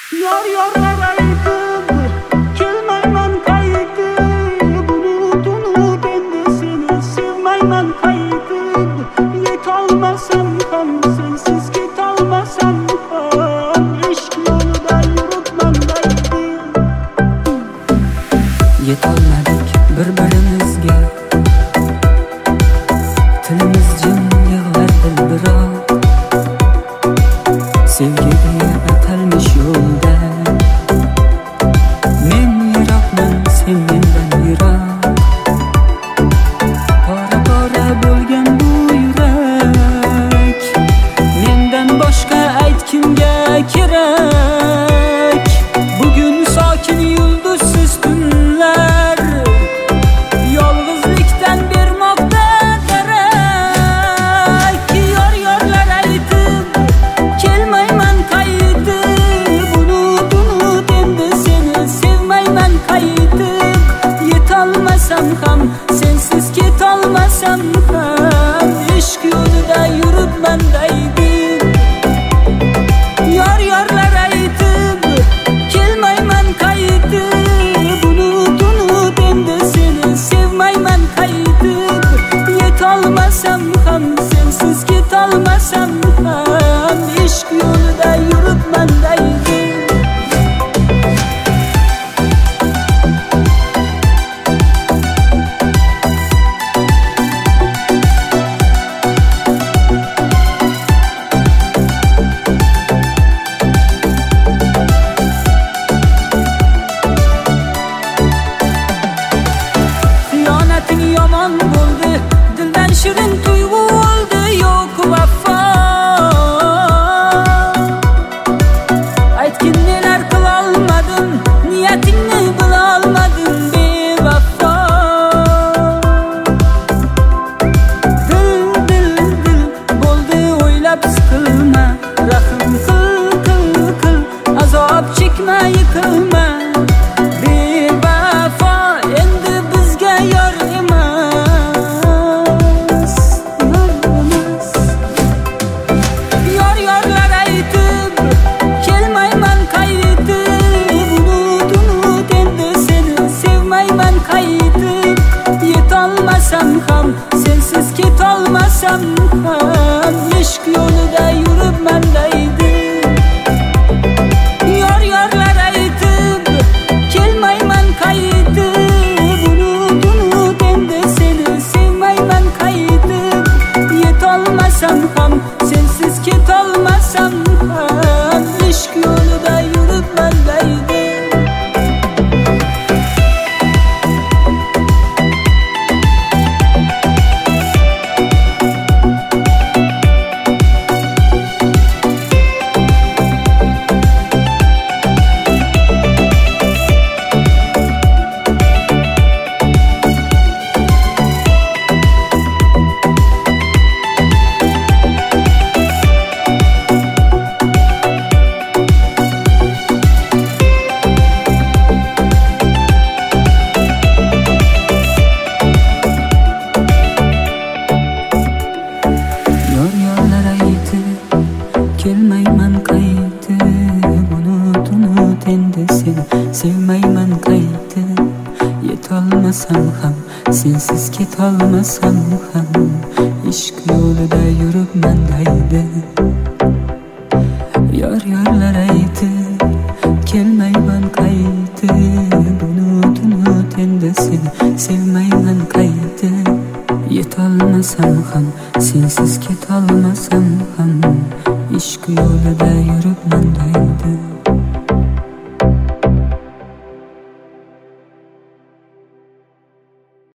Yar yarlar aytib kelmayman qaytib, unutunu endi seni sevmayman qaytib. Yetolmasam ham sensiz ketolmasam ham, ishq yo'lida yuribman daydim. Yetolmadik bir-birimizga, tilimiz jim yig'lar dil biroq, sevgi deya atalmish yo'lda. Men yiroqman, sen mendan yiroq, pora-pora bo'lgan bu yurak. Mendan boshqa ayt kimga kerak? Bugun sokin yulduzsiz tunlar, yolg'izlikdan bermoqda darak. Yor-yorlar aytib kelmayman qaytib, unut endi seni sevmayman qaytib. Yetolmasam ham sensiz ketolmasam ham, ishq yo'lida yuribman daydim. Yor-yorlar aytib kelmayman qaytib, unut endi seni sevmayman qaytib. Yetolmasam ham sensiz ketolmasam ham, ishq yo'lida yuribman daydim. Xiyonating yomon bo'ldi, dildan shirin tuyg'u oldi, yo'q vafo. Aytgin nelar qilolmadim, niyatingni bilolmadim bevafo. Dil bo'ldi o'ylab siqilma, rahm qil, azob chekma, yiqilma. Bevafo endi bizga yor emas. Yor-yorlar aytib kelmayman qaytib, unut endi seni sevmayman qaytib. Yetolmasam ham sensiz ketolmasam ham, ishq yo'lida yuribman daydim. Yor-yorlar aytib kelmayman qaytib, unut endi seni sevmayman qaytib. Yetolmasam ham sensiz ketolmasam ham, ishq yo'lida yuribman daydim. Yor-yorlar aytib kelmayman qaytib, unut endi seni sevmayman qaytib. Yetolmasam ham sensiz ketolmasam ham, ishq yo'lida yuribman daydim. Yor-yorlar aytib kelmayman qaytib, unut endi seni sevmayman qaytib. Yetolmasam ham sensiz ketolmasam ham, ishq yo'lida yuribman daydim.